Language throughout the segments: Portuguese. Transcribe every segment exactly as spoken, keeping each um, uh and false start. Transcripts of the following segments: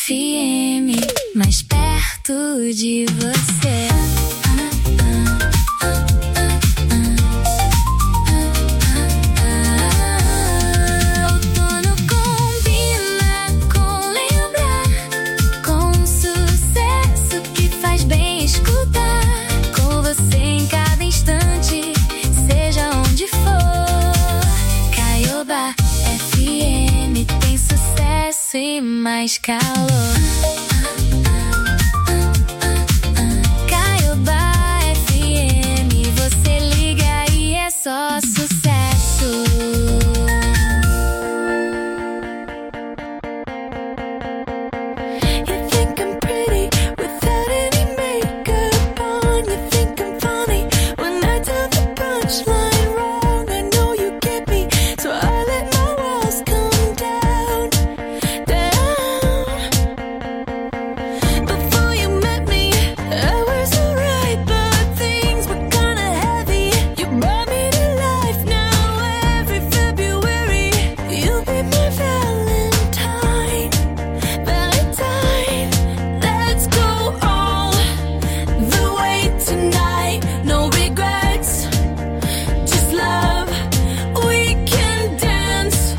F M, mais perto de você. Outono combina com lembrar, com um sucesso que faz bem escutar. Com você em cada instante, seja onde for. Caiobá F M tem sucesso e mais calor. Caiobá F M, você liga e é só sucesso. You think I'm pretty without any makeup on. You think I'm funny when I tell the punchline wrong. I know you get me, so I let my walls come down, down. Before you met me, I was alright, but things were kinda heavy. You brought me to life now. Every February, you'll be my Valentine, Valentine. Let's go all the way tonight. No regrets, just love. We can dance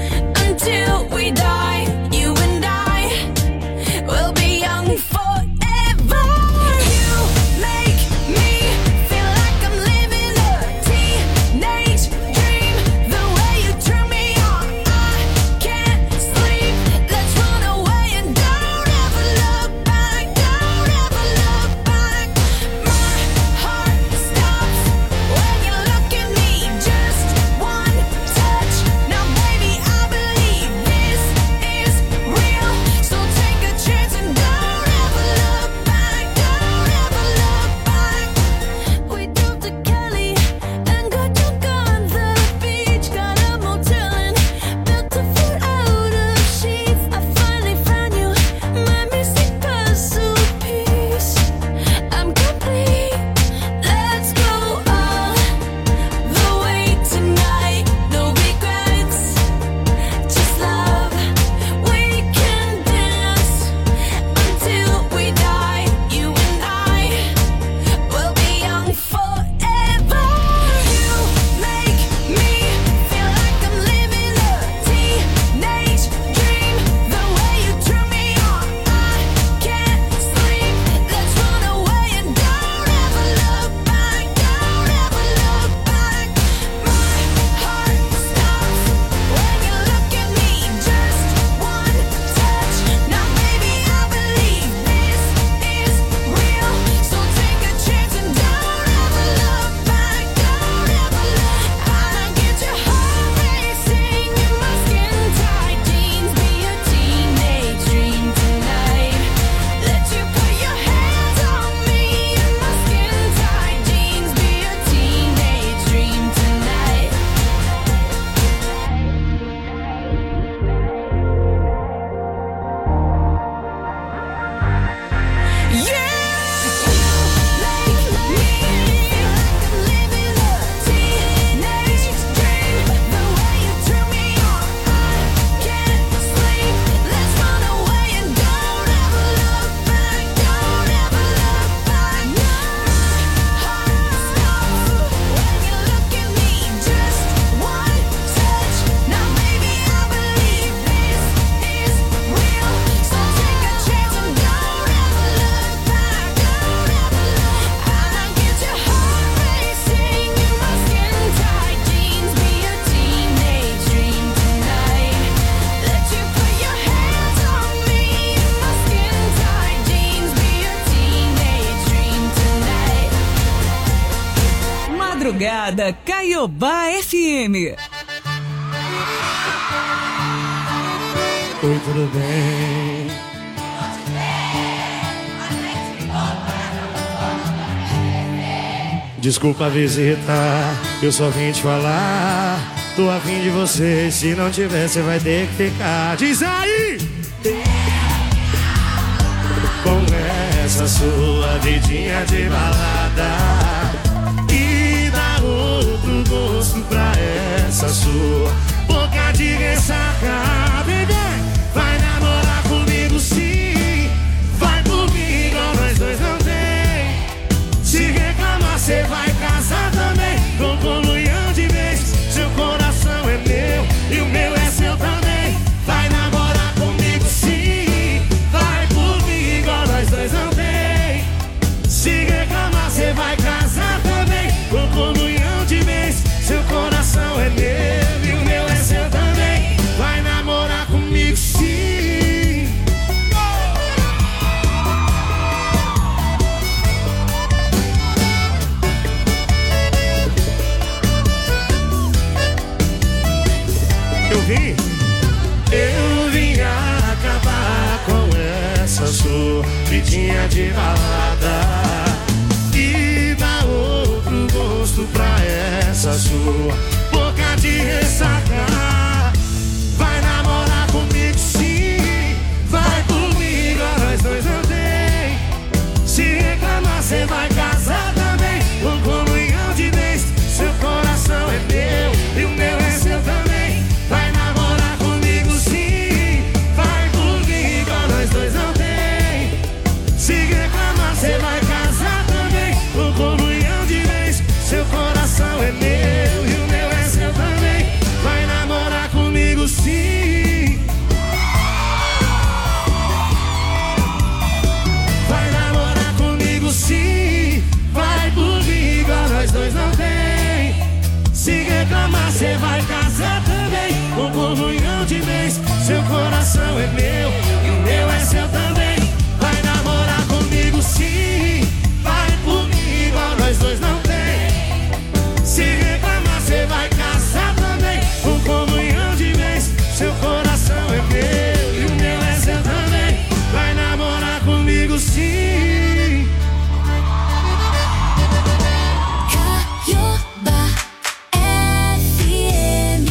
until we die. You and I will be young forever. You make me feel like I'm living a teenage dream. The way you turn me on, I can't sleep. Let's run away and don't ever look back. Don't ever look back. My heart stops when you look at me. Just one touch. Now baby, I believe this is real. So take a chance and don't ever look back. Don't ever look back. We drove to Cali and got drunk on the beach. Got a motel and built a fort out of sheets. I finally found you, my missing puzzle piece. I'm complete. Let's go all the way tonight. No regrets, just love. We can dance until we die. You and I will be young forever. You make me feel like I'm living a teenage dream. The way you turn me on, I can't sleep. Let's run away and don't ever look back. Don't ever look back. My heart stops when you look at me. Just one touch. Now baby, I believe this is real. So take a chance and don't ever look back. Don't ever look. I get your heart racing in my skin tight jeans. Be a teenage dream tonight. Let you put your hands on me in my skin tight jeans. Be a teenage dream tonight. Yeah! Make me feel like I'm living a teenage dream. The way you turn me on, I can't sleep. Let's run away and don't ever look back. Don't ever look back. My heart stops when you look at me. Just one touch. Now baby, I believe this is real. So take a chance and don't ever look back. Don't ever look. I get your heart racing in my skin tight jeans. Be a teenage dream tonight. Let you put your hands on me in my skin tight jeans. Be a teenage dream tonight. Madrugada Caiobá F M. Oi, tudo bem? Desculpa a visita, eu só vim te falar. Tô afim de você, se não tiver, você vai ter que ficar. Diz aí! Com essa sua vidinha de balada e dá outro gosto pra essa sua boca de ressaca. Bebê, vai namorar comigo sim. novinha de balada. E dá outro gosto pra essa sua boca de ressaca. Vai namorar comigo sim, vai comigo, nós dois não tem. Se reclamar cê vai casar também, com comunhão de bens. Seu coração é meu e o meu é seu também. Vai namorar comigo sim, vai comigo, nós dois não tem. Se reclamar cê vai casar também, com comunhão de bens. Seu coração é meu e o meu é seu também. Vai namorar comigo sim. Vai namorar comigo sim, vai comigo, nós dois não tem. Se reclamar cê vai casar também, com comunhão de bens. Seu coração é meu e o meu é seu também. Vai namorar comigo sim, vai comigo, nós dois não tem. Se reclamar cê vai casar também, com comunhão de bens. Seu coração é meu e o meu é seu também. Vai namorar comigo sim. Caioba F M.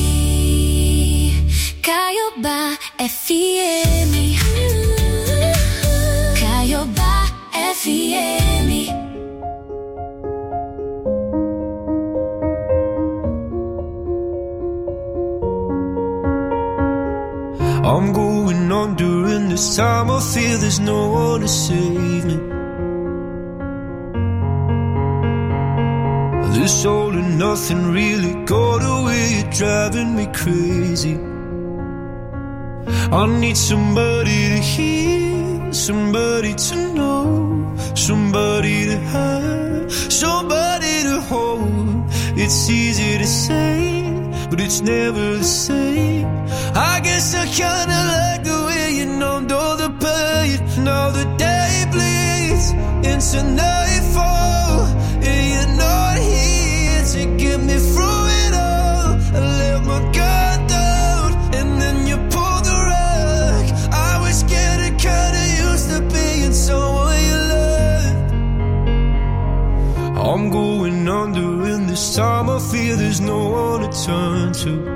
Caioba F M. Caioba F M. I'm going on during this time. I feel there's no one to save me. This all and nothing really got away. You're driving me crazy. I need somebody to hear, somebody to know, somebody to have, somebody to hold. It's easy to say, but it's never the same. I guess I kinda like the way you numbed all the pain. Now the day bleeds into nightfall, and you're not here to get me through it all. I let my guard down, and then you pulled the rug. I was getting kinda used to being someone you loved. I'm going under, and this time I feel there's no one to turn to.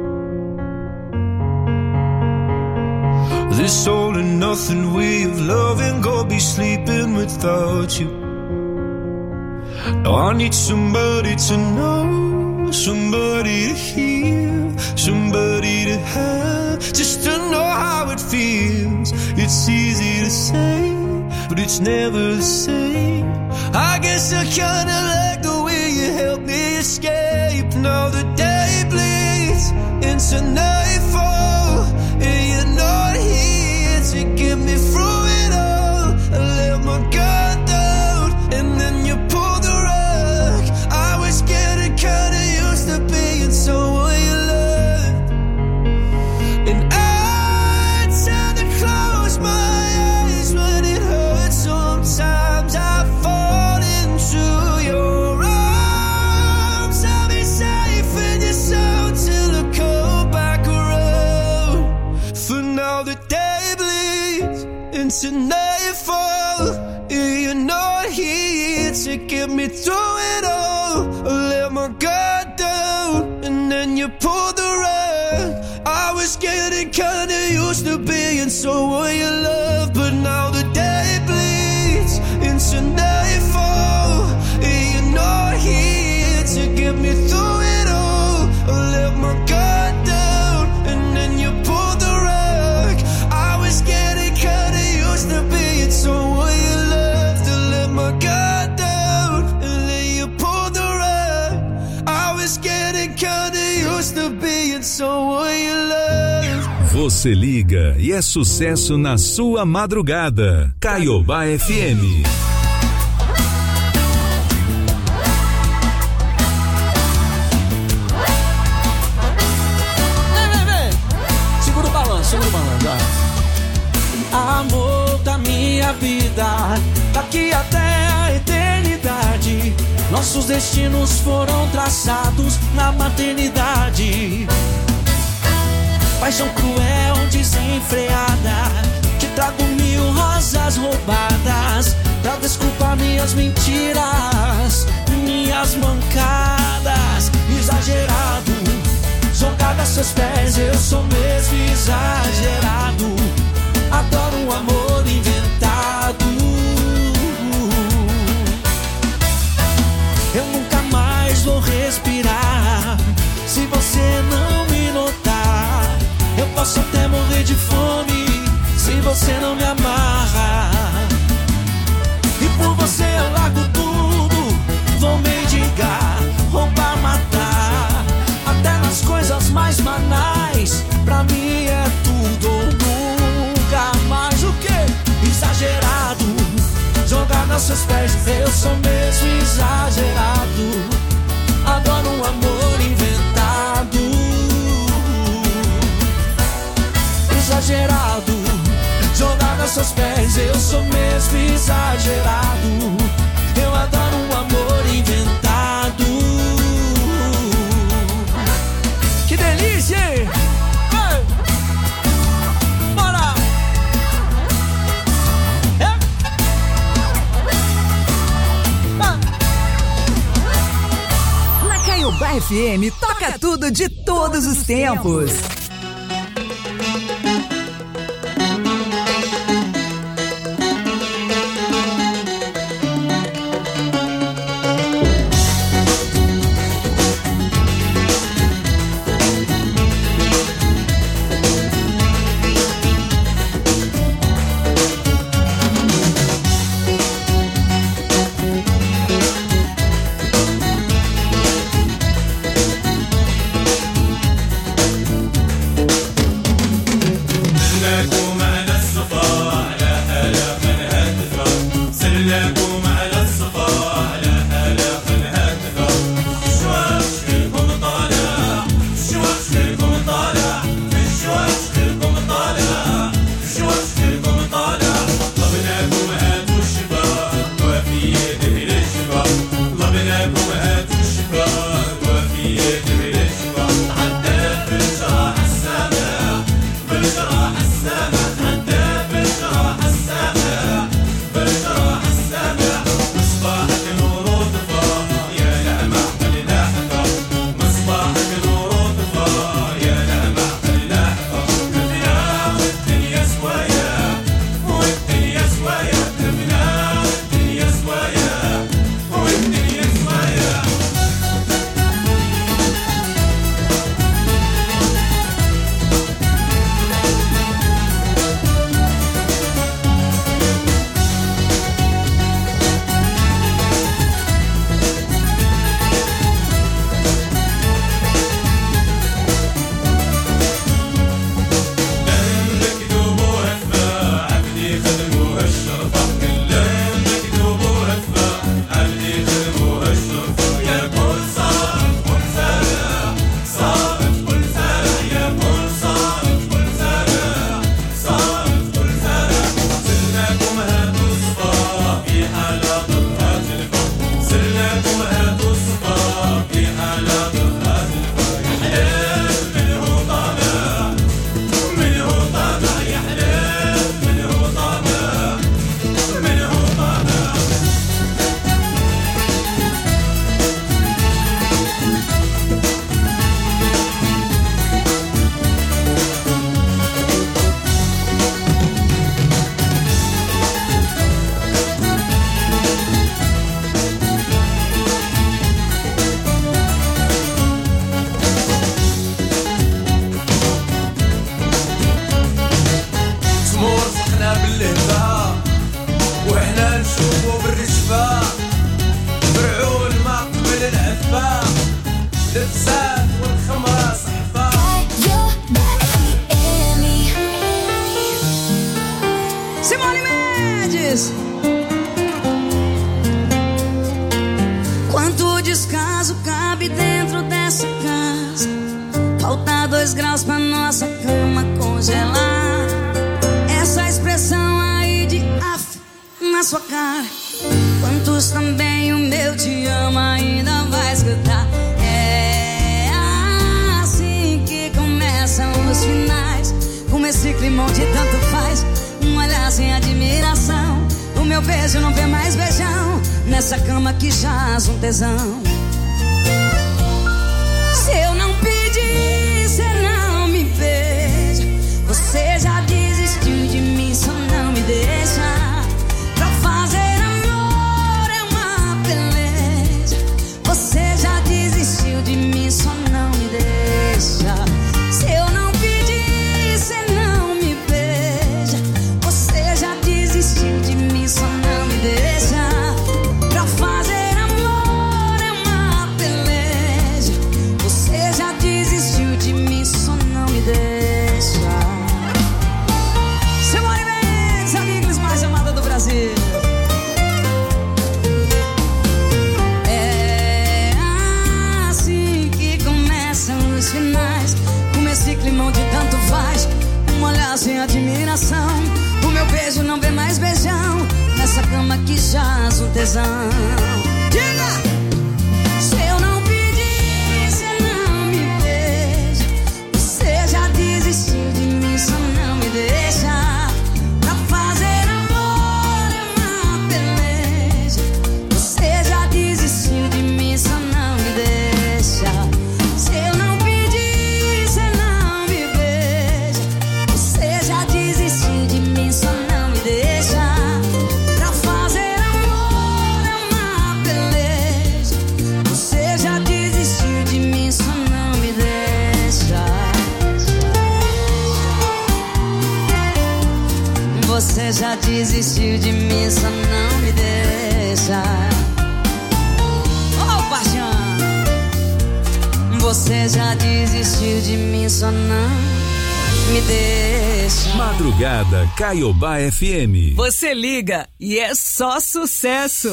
This all and nothing way of loving, go be sleeping without you. Now I need somebody to know, somebody to hear, somebody to have, just to know how it feels. It's easy to say, but it's never the same. I guess I kinda like the way you help me escape. Now the day bleeds into nightfall, and you're not here to get me through it all. I let my guard down, and then you pulled the rug. I was getting kinda used to being someone you loved. And I tend to close my eyes when it hurts. Sometimes I fall into your arms. I'll be safe in your soul till I come back around. For now the day bleeds into nightfall, and you're not here to get me through it all. I let my guard down, and then you pulled the rug. I was getting kinda used to being someone you love, but now the day bleeds into nightfall, and you're not here to get me through it all. I let my guard down, and then you pulled the rug. I was getting kinda used to being someone you loved. To let my guard down, and then you pulled the rug. I was getting kinda used to being someone you loved. Você liga e é sucesso na sua madrugada. Caioba F M. Vem, vem, vem. Segura o balanço, segura o balanço. Amor da minha vida, daqui até a eternidade, nossos destinos foram traçados na maternidade. Paixão cruel, desenfreada, que Trago mil rosas roubadas pra desculpar minhas mentiras, minhas mancadas. Exagerado, jogado a seus pés, eu sou mesmo exagerado. Adoro um amor inventado. Eu nunca mais vou respirar se você não me notar. Eu posso até morrer de fome se você não me amarra. E por você eu largo tudo, vou mendigar, roubar, matar, até nas coisas mais banais. Pra mim é tudo ou nunca mais. O quê? Exagerado, jogado aos seus pés, eu sou mesmo exagerado. Adoro um amor inventado. Exagerado, jogado aos seus pés, eu sou mesmo exagerado. Eu adoro um amor inventado. Que delícia, hein? Ei! Bora! É? Ah! Na Caiobá F M, toca tudo de todos os tempos. Simone Mendes. Quanto descaso cabe dentro dessa casa? Falta dois graus pra nossa cama congelar. Essa expressão aí de af na sua cara. Quantos também o meu te amo ainda vai escutar? É assim que começam os finais, com esse climão de tanto faz. um olhar sem admiração. O meu beijo não vê mais beijão, nessa cama que jaz um tesão. Se eu não pedir, cê não me beija. Você já desistiu de mim, só não me deixa. Pra fazer amor é uma peleja. Você já desistiu de mim, só não me deixa. Se eu não pedir, cê não me beija. Você já desistiu de mim, só não me deixa. Pra fazer amor é uma peleja. Você já desistiu de mim, só não me deixa. Simone Mendes, a Miglis mais amada do Brasil. É assim que começam os finais, com esse climão de tanto faz, um olhar sem admiração. O meu beijo não vê mais beijão, nessa cama que jaz um tesão. Diga! Se eu não pedir, cê não me beija. Você já desistiu de mim, só não me deixa. Pra fazer amor é uma peleja. Você já desistiu de mim, só não me deixa. Se eu não pedir, cê não me beija. Você já desistiu de mim, só não me deixa. Pra fazer amor é uma peleja. Você já desistiu de mim, só não me deixa. Você já desistiu de mim, só não me deixa. Oh, paixão! Você já desistiu de mim, só não me deixa. Madrugada Caiobá F M. Você liga e é só sucesso.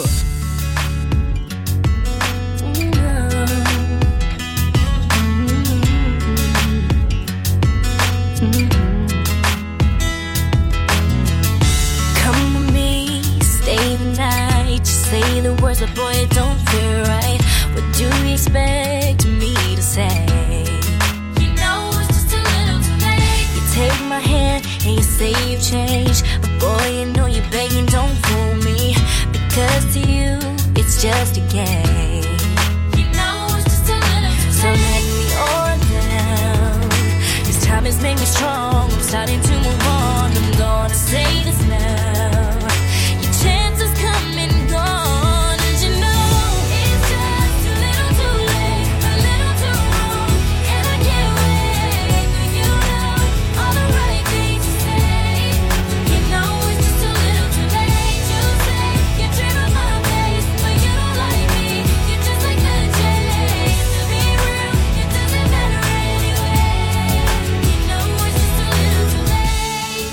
Come with me, stay the night. Just say the words, but boy, it don't feel right. What do you expect me to say? You know it's just a little too late. You take my hand and you say you've changed, but boy, you know you're begging, don't fool me. Because to you, it's just a game. You know it's just a little too late. So let me on down. This time has made me strong. I'm starting to move on. I'm gonna say this now. Your chance has come and gone, and you know it's just a little too late, a little too wrong, and I can't wait for you know all the right things to say. You know it's just a little too late. You say you dream of my face, but you don't like me. You're just like the chase. To be real, it doesn't matter anyway. You know it's just a little too late.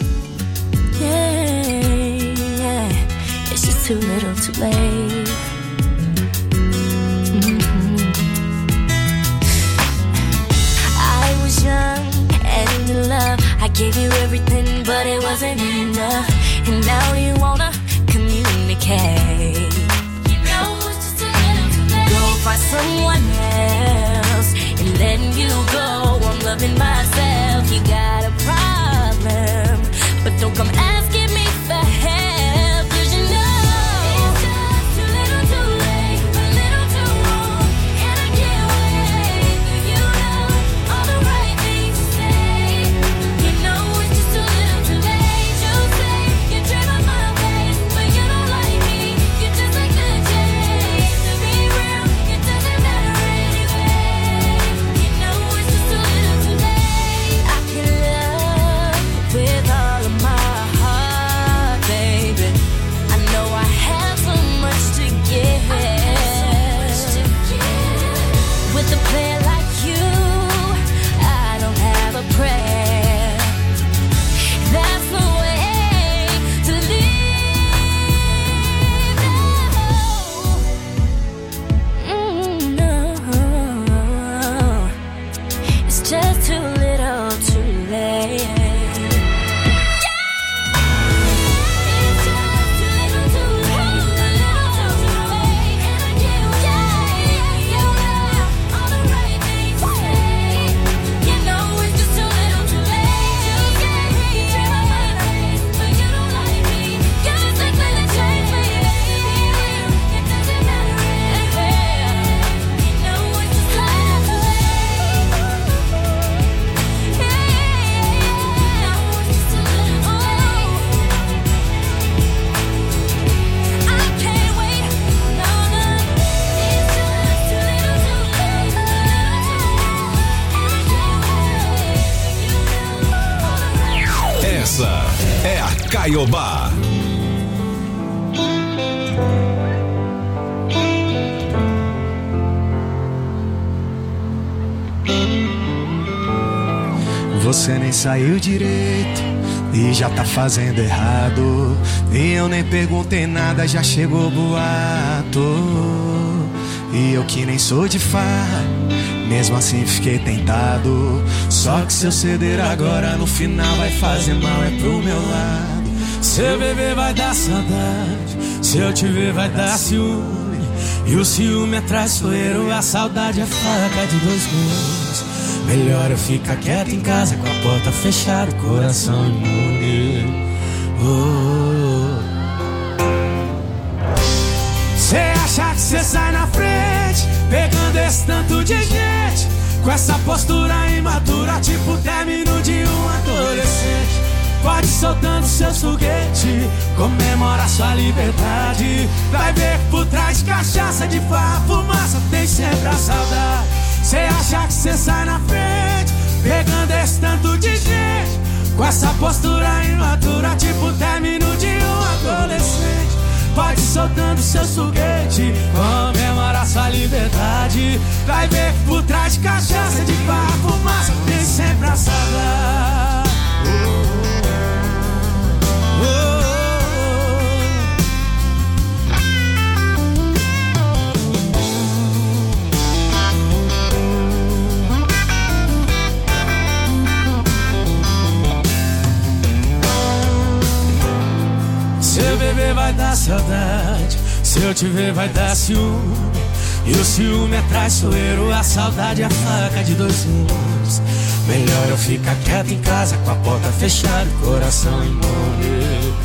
Yeah, yeah, it's just too little too late. Mhm. I was young and in love. I gave you everything, but it wasn't enough. And now you wanna communicate. You know it's just a little too late. Go find someone else and letting you go. I'm loving myself. You got a problem, but don't come asking me for help. 'Cause you know it's just too little too late, a little too wrong, and I can't wait for you know all the right things to say. You know it's just a little too late. You say you dream of my face, but you don't like me. You're just like the chase. To be real, it doesn't matter anyway. You know it's just a little too late. I can love with all of my Essa é a Caiobá. Você nem saiu direito e já tá fazendo errado. E eu nem perguntei nada, já chegou boato. E eu que nem sou de farra, mesmo assim fiquei tentado. Só que se eu ceder agora, no final vai fazer mal, é pro meu lado. Se eu beber vai dar saudade, se eu te ver vai dar ciúme. E o ciúme é traiçoeiro, a saudade é faca de dois gumes. Melhor eu ficar quieto em casa, com a porta fechada, o coração imune. Oh. Cê acha que cê sai na frente, pegando esse tanto de gente, com essa postura imatura, tipo término de um adolescente. Pode soltando seus foguetes, comemora sua liberdade. Vai ver que por trás de cachaça, de farra, fumaça, tem sempre a saudade. Cê acha que cê sai na frente, pegando esse tanto de gente, com essa postura imatura, tipo término de um adolescente. Pode soltando seus foguetes, comemora sua liberdade. Vai ver que por trás de cachaça, de farra, fumaça, tem sempre a saudade. Oh, oh, oh. Se eu beber vai dar saudade, se eu te ver vai dar ciúme. E o ciúme é traiçoeiro, a saudade é a faca de dois gumes. Melhor eu ficar quieto em casa, com a porta fechada, o coração imune.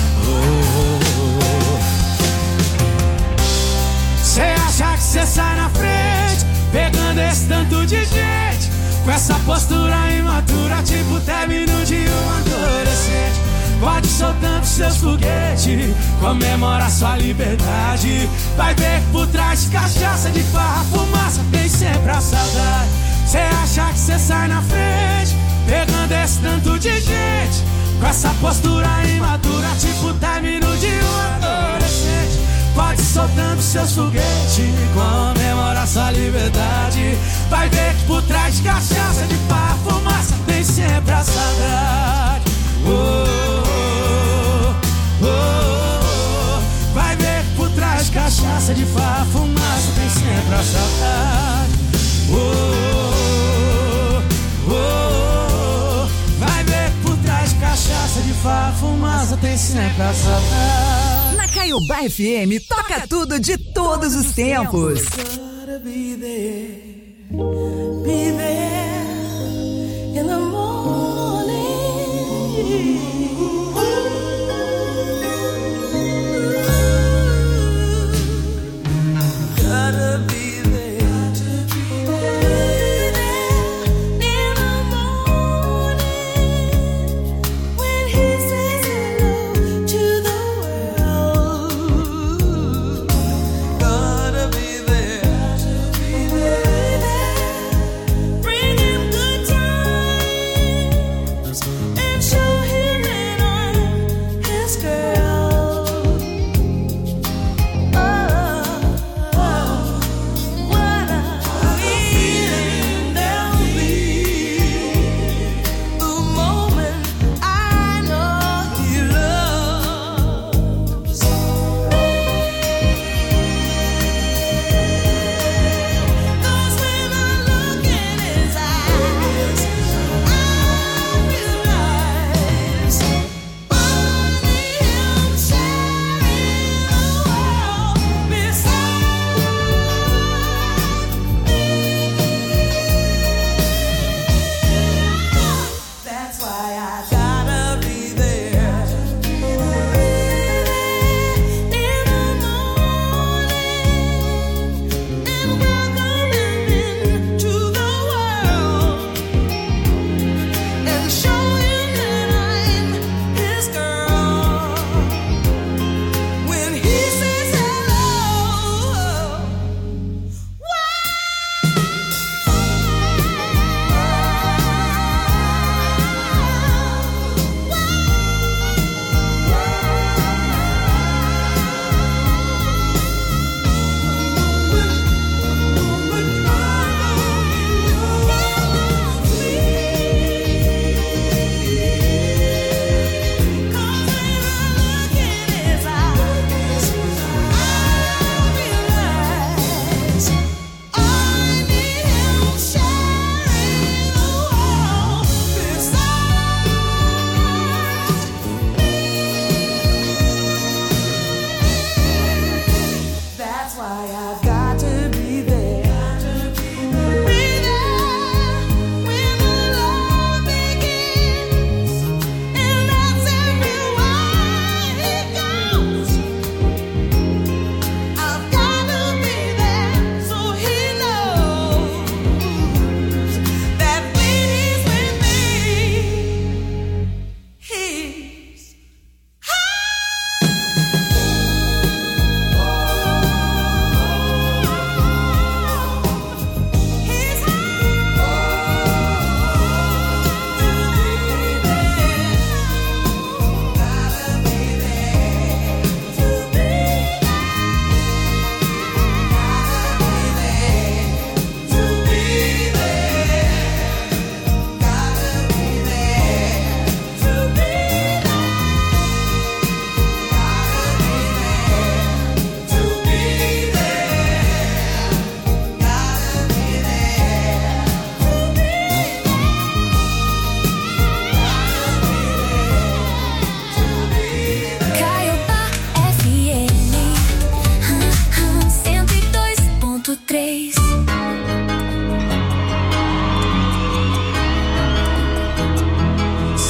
Cê oh. acha que cê sai na frente, pegando esse tanto de gente, com essa postura imatura, tipo término de um adolescente. Pode soltando seus foguetes, comemora sua liberdade. Vai ver que por trás de cachaça, de farra, fumaça, tem sempre a saudade. Cê acha que cê sai na frente, pegando esse tanto de gente, com essa postura imatura, tipo término de um adolescente. Pode soltando seus foguetes, comemora sua liberdade. Vai ver que por trás de cachaça, de farra, fumaça, tem sempre a saudade. Oh, oh, oh, vai ver que por trás de cachaça, de farra, fumaça, tem sempre a saudade. Oh, oh, oh, vai ver que por trás de cachaça, de farra, fumaça, tem sempre a saudade. Na Caiobá F M, toca tudo de todos os tempos. Gotta be there, be there in the morning. Gotta be there, gotta be there in the morning when he says hello to the world. Gotta be there, gotta be there.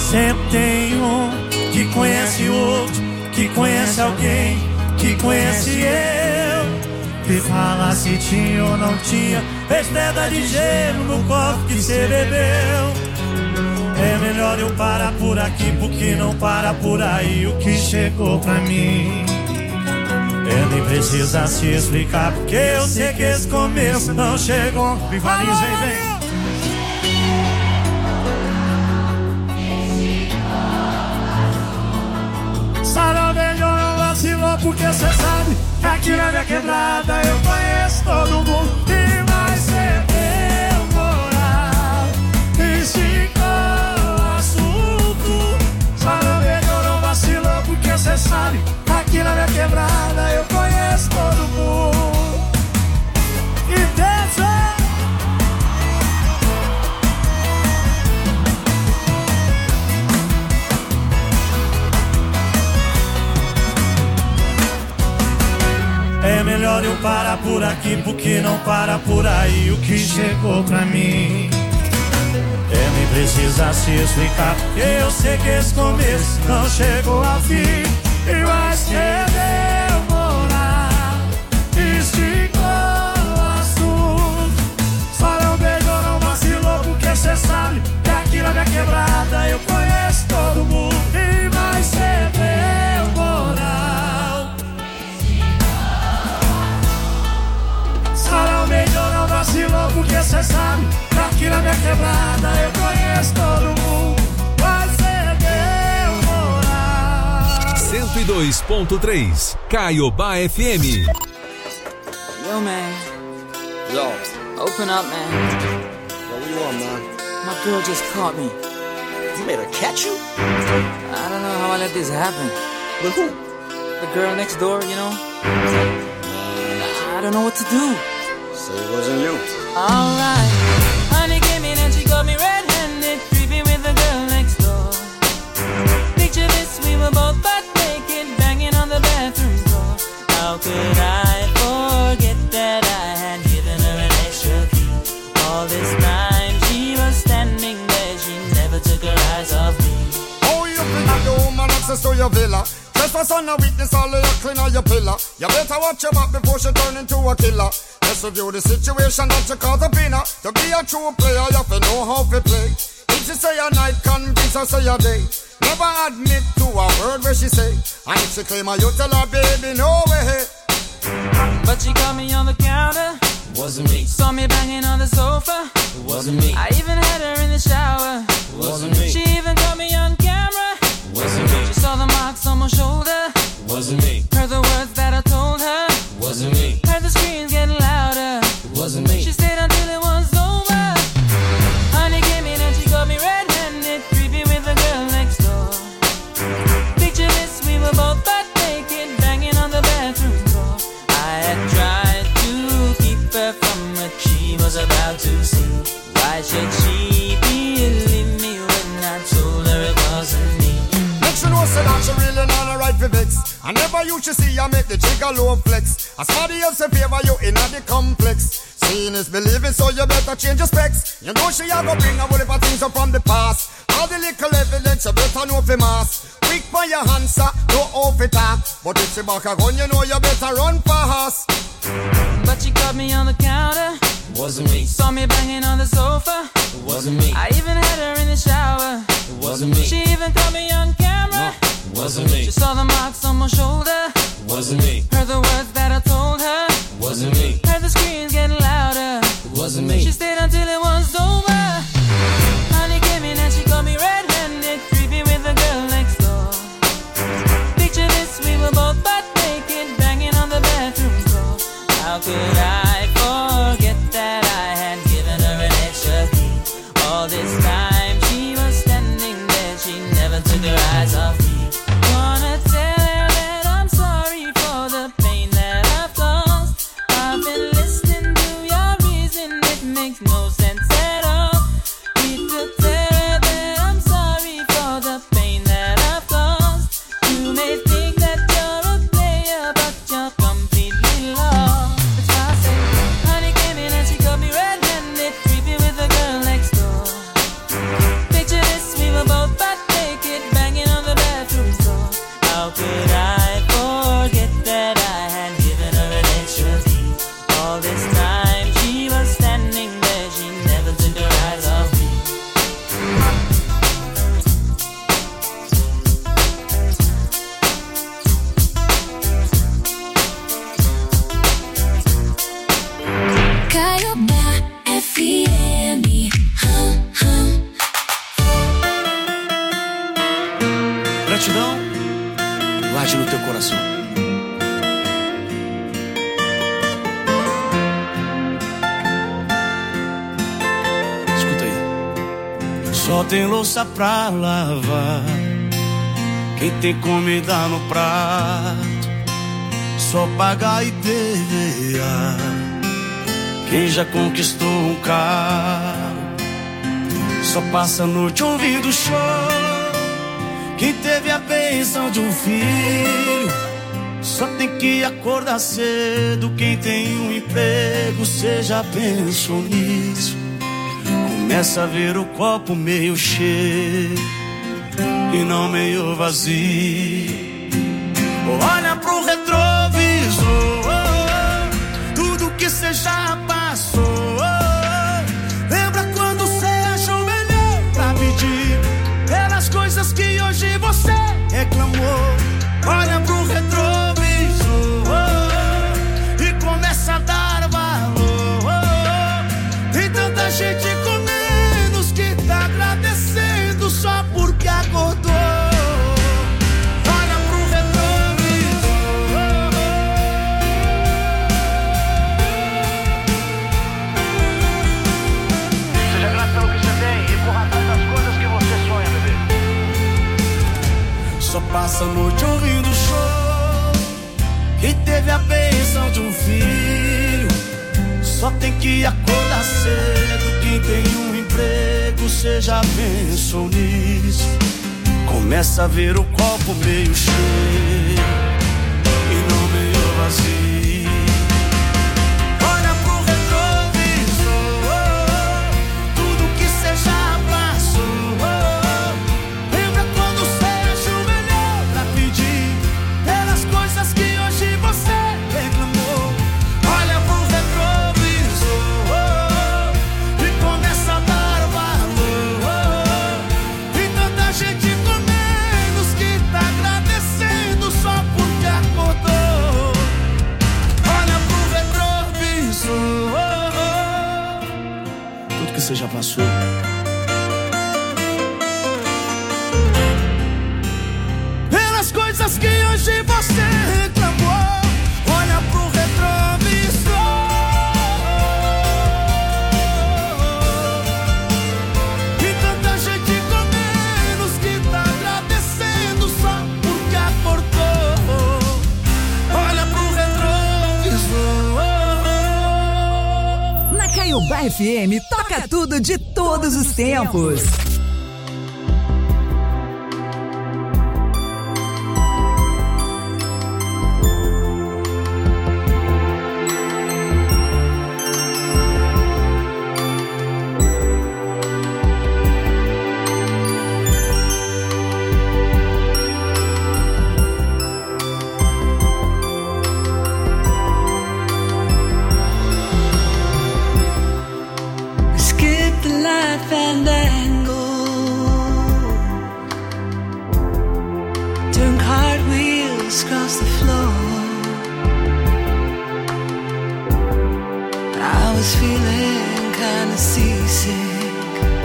Sempre tem um que conhece outro, que conhece alguém, que conhece eu. Que fala se tinha ou não tinha, fez pedra de gelo no copo que cê bebeu. É melhor eu parar por aqui, porque não para por aí o que chegou pra mim. Eu nem precisa se explicar, porque eu sei que esse começo não chegou. Vivarinhos, vem, vem. Sarau melhor não vacilou, porque cê sabe que aqui na minha quebrada eu conheço todo mundo. E vai ser meu moral, esticou o assunto. Sarau melhor não vacilou, porque cê sabe que aqui na minha quebrada eu conheço todo mundo. E dança. É melhor eu parar por aqui, porque não para por aí o que chegou pra mim. É nem precisa se explicar, porque eu sei que esse começo não chegou ao fim. E vai ser demorar, esticou o assunto. Só não beijou, não vacilou, porque cê sabe que aqui na minha quebrada eu conheço todo mundo. E vai ser demorar. Sarau melhor não vacilou, porque cê sabe que aqui na minha quebrada eu conheço todo mundo. Vai ser demorar. cento e dois ponto três Caiobá F M. Yo, man. Yo. Open up, man. Yo, what you want, man? My girl just caught me. You made her catch you? I don't know how I let this happen. With who? The girl next door, you know? I don't know what to do. So it wasn't you. Alright. Honey came in and she got me red-handed, creepy with the girl next door. Picture this, we were both butt naked, banging on the bathroom door. How could I forget that I had given her an extra key? All this time she was standing there, she never took her eyes off me. Oh, you think that the woman access to your villa? Just for son of witness, all of your clean on your pillar. You better watch your back before she turn into a killer. Let's review the situation that you call the winner. To be a true player, you have to know how to play. If she say a night, convince her say a day. Never admit to a word where she say. And if she claim her, you tell her, baby, no way. But she caught me on the counter. Wasn't me. Saw me banging on the sofa. Wasn't me. I even had her in the shower. Wasn't me. She even caught me on camera. Wasn't me. She saw the marks on my shoulder. Wasn't me. Heard the words that I told her. Wasn't me. Heard the screams getting louder. Wasn't me. She stayed until it was over. Honey came in and she got me red-handed, creepy with the girl next door. Picture this, we were both butt naked, banging on the bathroom door. I had tried to keep her from what she was about to see. Why should she believe me when I told her it wasn't me? Make sure know say that she really not a right for vex. I never used to see her make the jigger low flex. As somebody else in favor you in the complex. Seeing is believing, so you better change your specs. You know she a go bring a whole heap of things up from the past. All the little evidence you better know for mass. Quick for your answer, no off it up. But if she back a gun, you know you better run fast. But she caught me on the counter. Wasn't me. Saw me banging on the sofa. Wasn't me. I even had her in the shower. Wasn't me. She even caught me on camera. No, wasn't me. She saw the marks on my shoulder. Wasn't me. Heard the words that I told her. Wasn't me. Heard the screams getting louder. Wasn't me. She stayed until it was over. Honey came in and she caught me red-handed, creepy with the girl next door. Picture this, we were both butt naked, banging on the bathroom door. How could I forget that I had given her an extra key? All this time she was standing there, she never took her eyes off me. Wanna tell her that I'm sorry for the pain that I've caused. I've been listening to your reason, it makes no sense at all. Need to tell her that I'm sorry for the pain that I've caused. You may think that you're a player, but you're completely lost. That's why I say, honey came in and she got me red-handed, creepy with the girl next door. Picture this, we were both butt naked, gratidão, guarde no teu coração. Escuta aí. Só tem louça pra lavar, quem tem comida no prato, só paga I P V A, quem já conquistou um carro, só passa a noite ouvindo choro. Quem teve a bênção de um filho, só tem que acordar cedo. Quem tem um emprego, cê já pensou nisso? Começa a ver o copo meio cheio e não meio vazio. Olha pro retrovisor, tudo que cê já passou. Lembra quando cê ajoelhou pra pedir pelas coisas que hoje você reclamou? Olha pro retrovisor e começa a dar valor. Tem tanta gente com menos que tá agradecendo só porque acordou. Olha pro retrovisor. Seja grato pelo que você tem e corra atrás das coisas que você sonha, bebê. Só passa a noite ouvindo show. Quem teve a bênção de um filho, só tem que acordar cedo. Quem tem um emprego, cê já pensou nisso? Começa a ver o copo meio cheio e não meio vazio. Olha pro retrovisor, tudo que cê já passou. Lembra quando cê ajoelhou pra pedir pelas coisas que hoje você reclamou? Olha pro retrovisor e começa a dar valor. Tem tanta gente com menos que tá agradecendo só porque acordou. Olha pro retrovisor, tudo que você já passou. Pelas coisas que hoje você reclamou. Olha pro retrovisor. E tanta gente com menos que tá agradecendo só porque acordou. Olha pro retrovisor. Na Caiobá F M, toca tudo de todos os tempos. Skip the life fandango, turn cartwheels across the floor. I was feeling kinda seasick.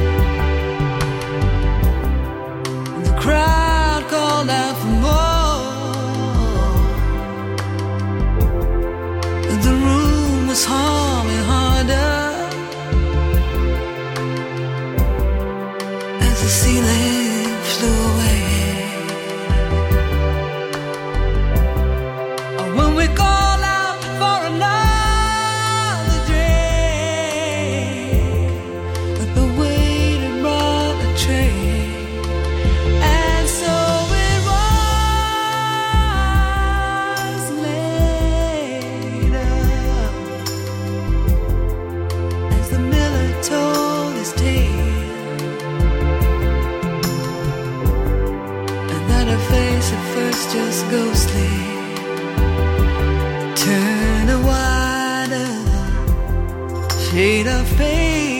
The crowd called out for more. The room was humming harder as the ceiling flew away. When we call out for another drink, but the waiter brought a tray, and so it was later as the miller told his tale, and that her face at first just ghostly turned a wider shade of pale.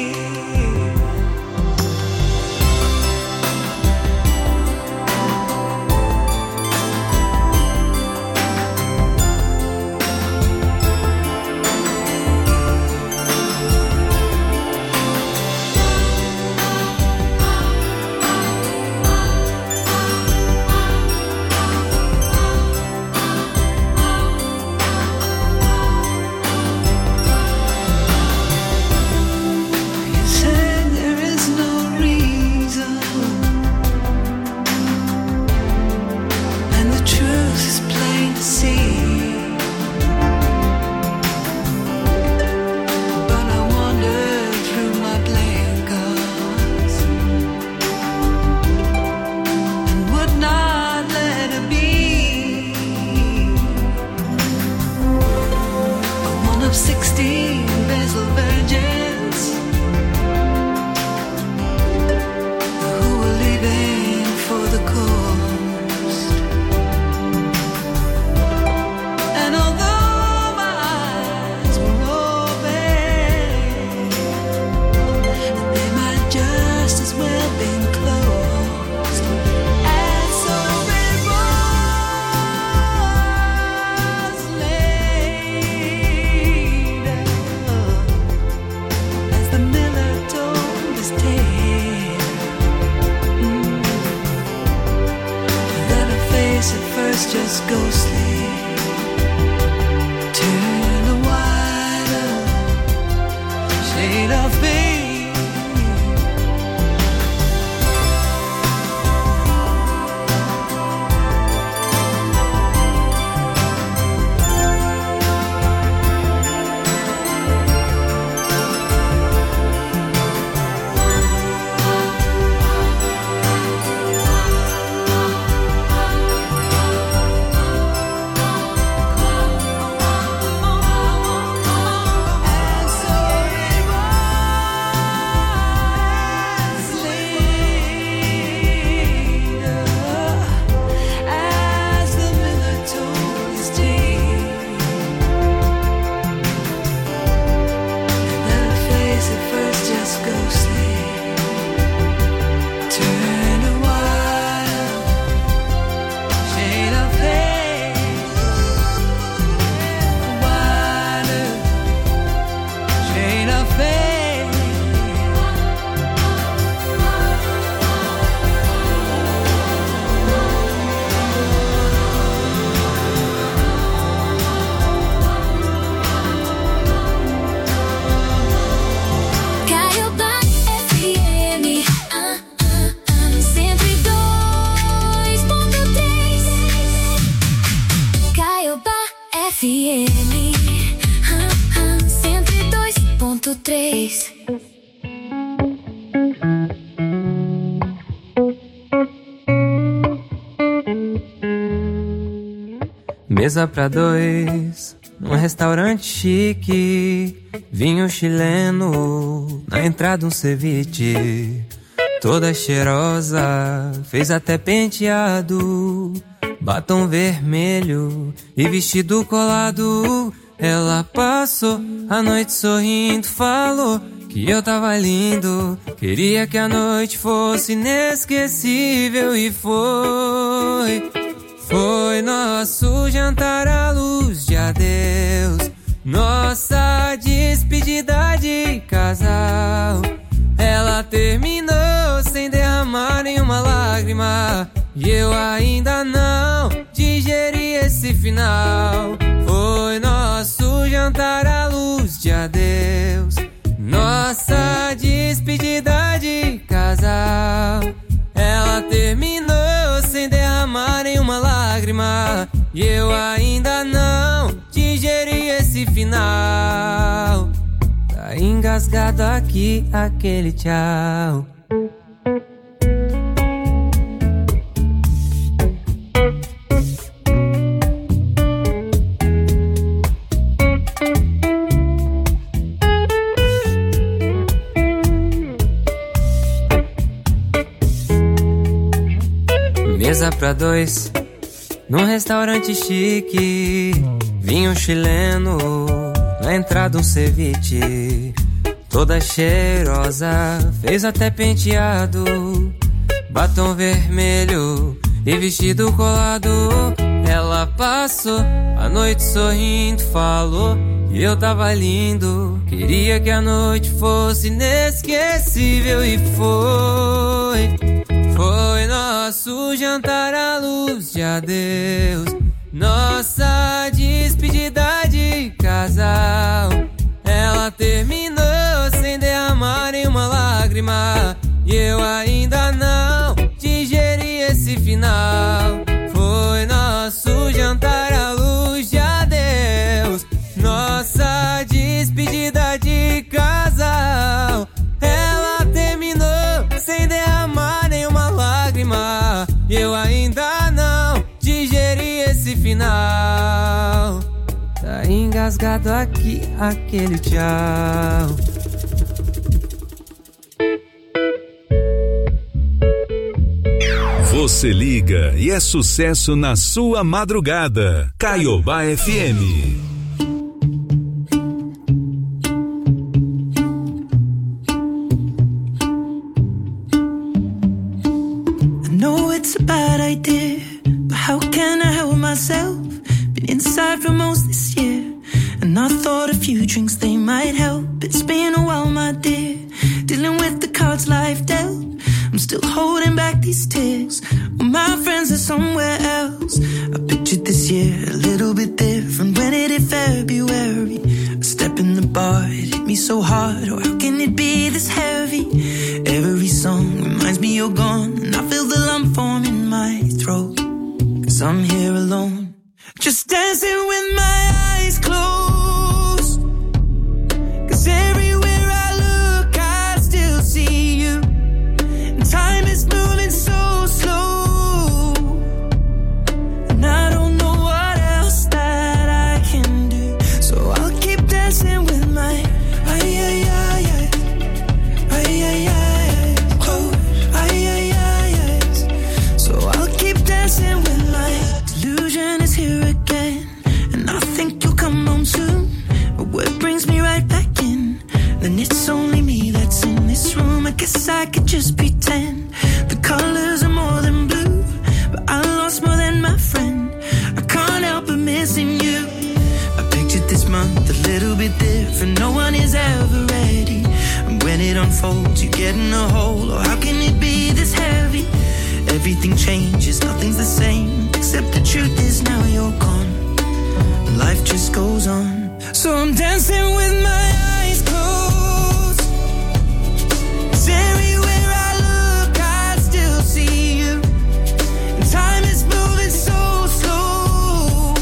face at first just ghostly. Turn a wider shade of pain. Mesa pra dois, num restaurante chique, vinho chileno, na entrada um ceviche. Toda cheirosa, fez até penteado, batom vermelho e vestido colado. Ela passou a noite sorrindo, falou que eu tava lindo, queria que a noite fosse inesquecível e foi. Foi nosso jantar à luz de adeus, nossa despedida de casal. Ela terminou sem derramar nenhuma lágrima, e eu ainda não digeri esse final. Foi nosso jantar à luz de adeus, nossa despedida de casal. Ela terminou sem derramar nenhuma lágrima, e eu ainda não digeri esse final. Tá engasgado aqui aquele tchau. Mesa pra dois, num restaurante chique, vinho chileno, na entrada um ceviche. Toda cheirosa, fez até penteado, batom vermelho e vestido colado. Ela passou a noite sorrindo, falou que eu tava lindo, queria que a noite fosse inesquecível e foi. Foi nosso jantar à luz de adeus, nossa despedida de casal. Ela terminou sem derramar nenhuma lágrima, e eu ainda não digeri esse final. Foi nosso jantar à luz de adeus, nossa despedida de casal. Ela terminou sem derramar nenhuma lágrima, e eu ainda não digeri esse final. Tá engasgado aqui aquele tchau. Você liga e é sucesso na sua madrugada. Caiobá F M. It's a bad idea, but how can I help myself? Been inside for most this year, and I thought a few drinks they might help. It's been a while, my dear, dealing with the cards life dealt. I'm still holding back these tears. Well, my friends are somewhere else. I pictured this year a little bit different. When it hit February, a step in the bar, it hit me so hard. Oh, how can it be this heavy? Every song reminds me you're gone, and I feel the lump form in my throat. Cause I'm here alone, just dancing with my eyes closed. Cause everywhere I look, I still see you. And time is moving so slow, and I don't know what else that I can do. So I'll keep dancing with my ay ay ay ay ay ay ay oh ay ay ay ay. So I'll keep dancing with my delusion is here again, and I think you'll come home soon. But what brings me right back in? Then it's only me that's in this room. I guess I could just pretend the colors are more than blue, but I lost more than my friend. I can't help but missing you. I pictured this month a little bit different. No one is ever ready, and when it unfolds, you get in a hole. Oh, how can it be this heavy? Everything changes, nothing's the same, except the truth is now you're gone. Life just goes on. So I'm dancing with my eyes closed. 'Cause everywhere I look, I still see you. And time is moving so slow,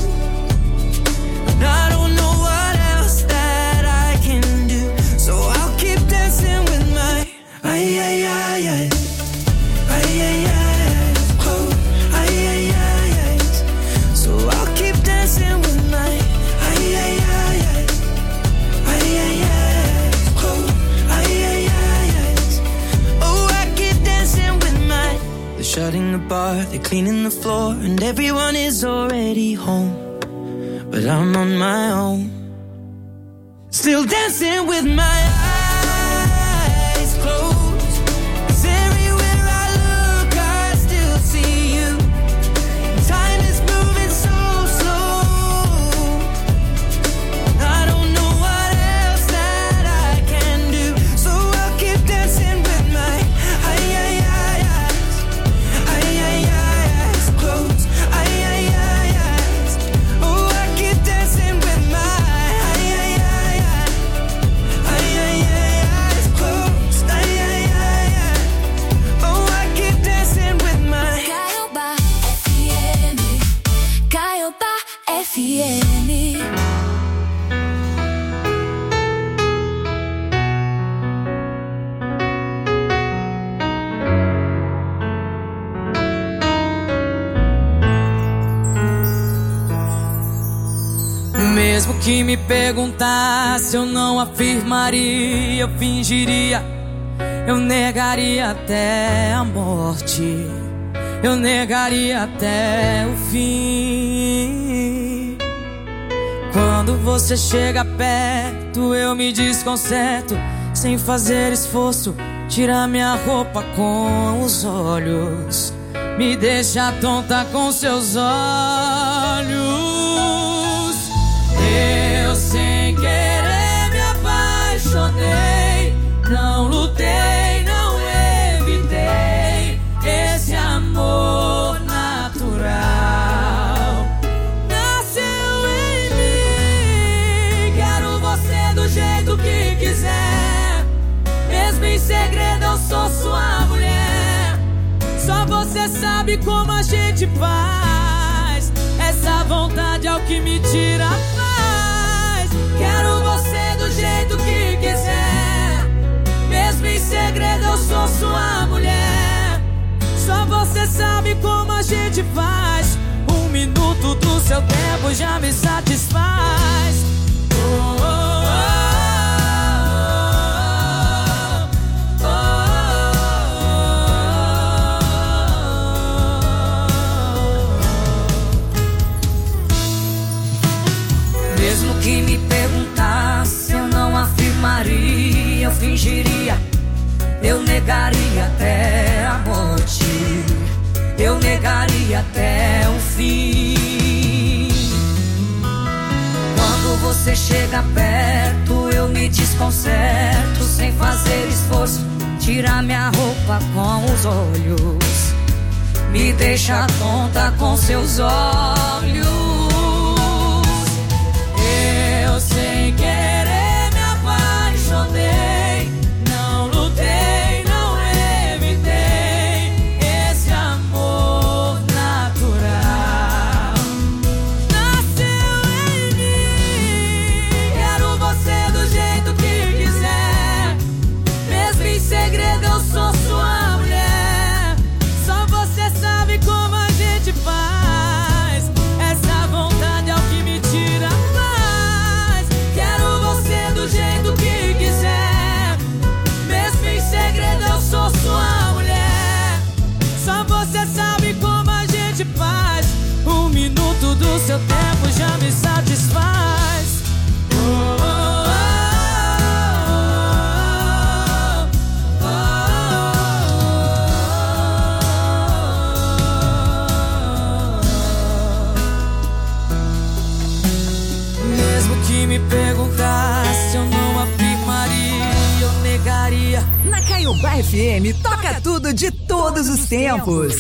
and I don't know what else that I can do. So I'll keep dancing with my ay ay ay ay ay ay ay oh ay ay ay ay. So I'll keep dancing with my ay ay ay ay ay ay ay oh ay ay ay ay. Oh, I keep dancing with my. They're shutting the bar, they're cleaning the floor, and everyone is already home, but I'm on my own, still dancing with my eyes closed. 'Cause everywhere I look, I still see you. Time is moving so slow, I don't know what else that I can do. So I'll keep dancing with my ay ay ay eyes, ay ay ay eyes closed, ay ay ay eyes. Oh, I keep dancing with my ay ay ay ay ay ay ay eyes closed, ay ay ay ay. Oh, I keep dancing with my. Caiobá F M, Caiobá F M. Mesmo que me perguntasse, eu não afirmaria, eu fingiria, eu negaria até a morte, eu negaria até o fim. Quando você chega perto, eu me desconcerto, sem fazer esforço, tira minha roupa com os olhos, me deixa tonta com seus olhos. Eu sem querer me apaixonei, não lutei, não evitei esse amor natural. Nasceu em mim, quero você do jeito que quiser, mesmo em segredo eu sou sua mulher. Só você sabe como a gente faz, essa vontade é o que me tira a paz. Quero você do jeito que quiser, mesmo em segredo eu sou sua mulher. Só você sabe como a gente faz, um minuto do seu tempo já me satisfaz. Oh, oh, oh, oh, oh. Mesmo que me perguntasse, eu não afirmaria, eu fingiria, eu negaria até a morte, eu negaria até o fim. Quando você chega perto, eu me desconcerto, sem fazer esforço, tira minha roupa com os olhos, me deixa tonta com seus olhos. Eu sem querer me apaixonei, não lutei, não evitei esse amor natural. Nasceu em mim, quero você do jeito que quiser, mesmo em segredo eu sou sua mulher. Só você sabe como a gente faz, essa vontade é o que me tira a paz. Quero você do jeito que quiser, mesmo em segredo eu sou sua mulher. Só você sabe como a gente faz, um minuto do seu tempo já me satisfaz. Oh, oh, oh, oh, oh. Mesmo que me perguntasse, eu não afirmaria, eu negaria. Na Caiobá F M, toca tudo de todos os tempos.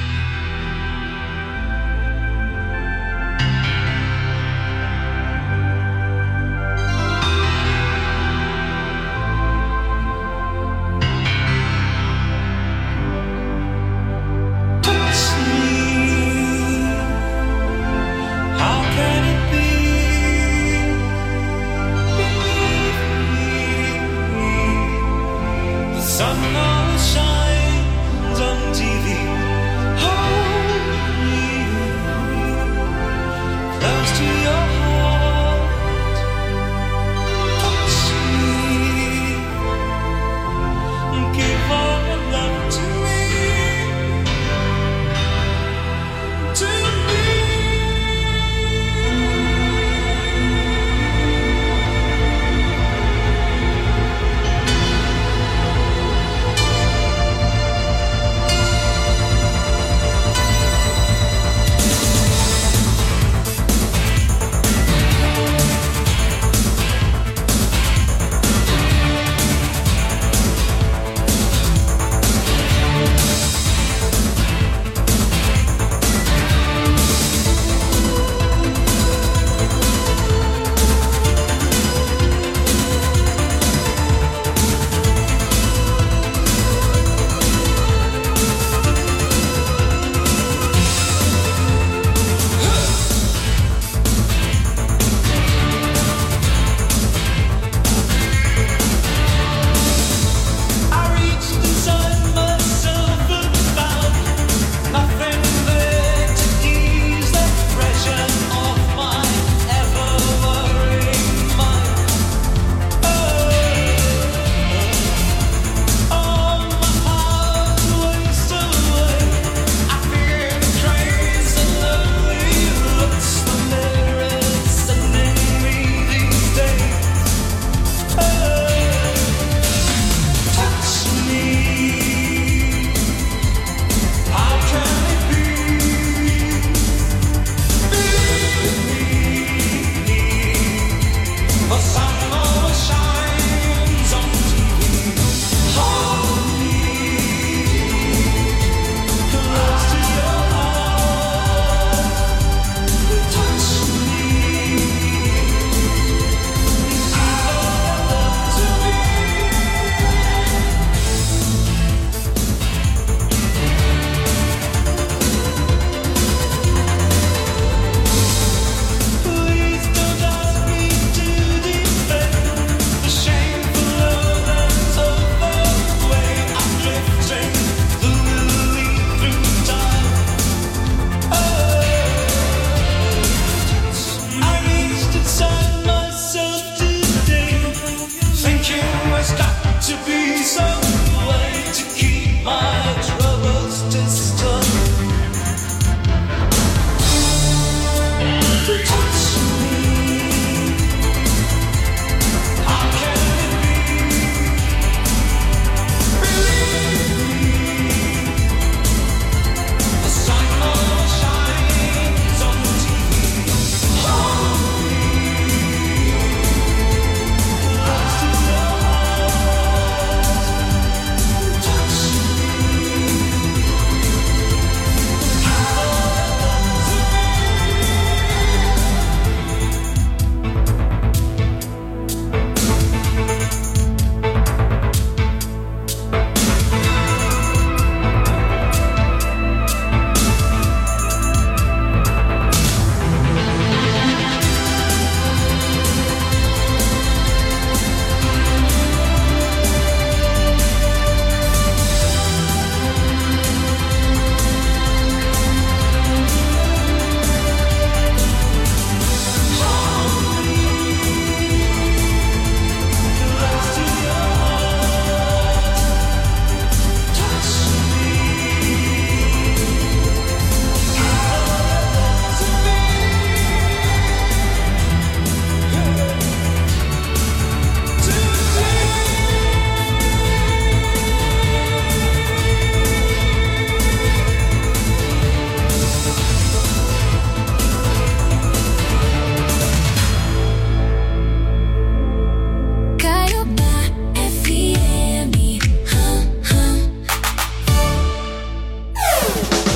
How can it be? The sun always shines on T V.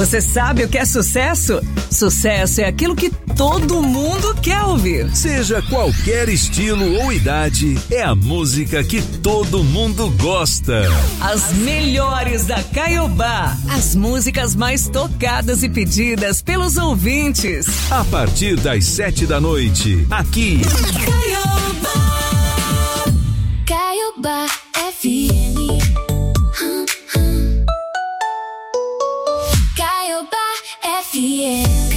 Você sabe o que é sucesso? Sucesso é aquilo que todo mundo quer ouvir. Seja qualquer estilo ou idade, é a música que todo mundo gosta. As melhores da Caiobá. As músicas mais tocadas e pedidas pelos ouvintes. A partir das sete da noite, aqui. Caiobá. Caiobá F M. Caiobá F M.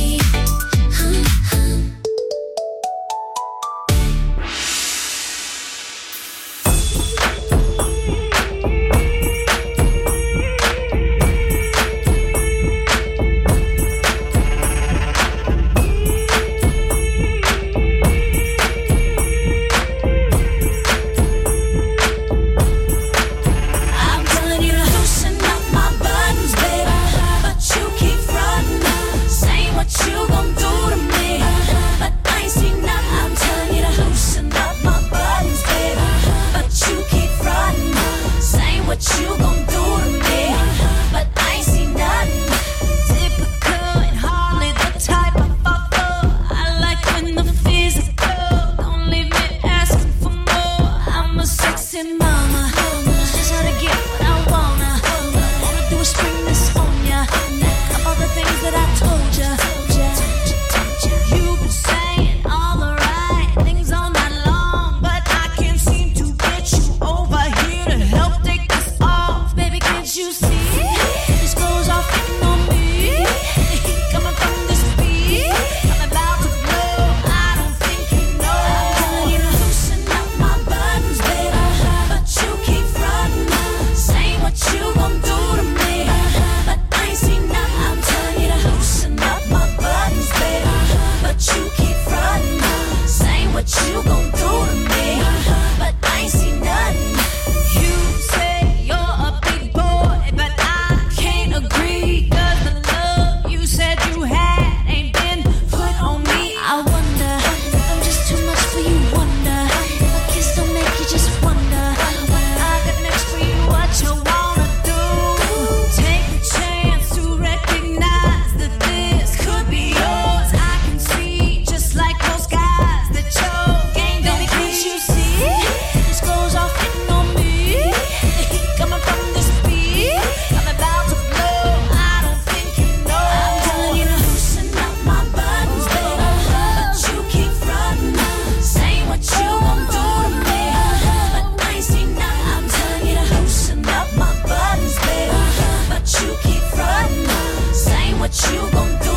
You gon'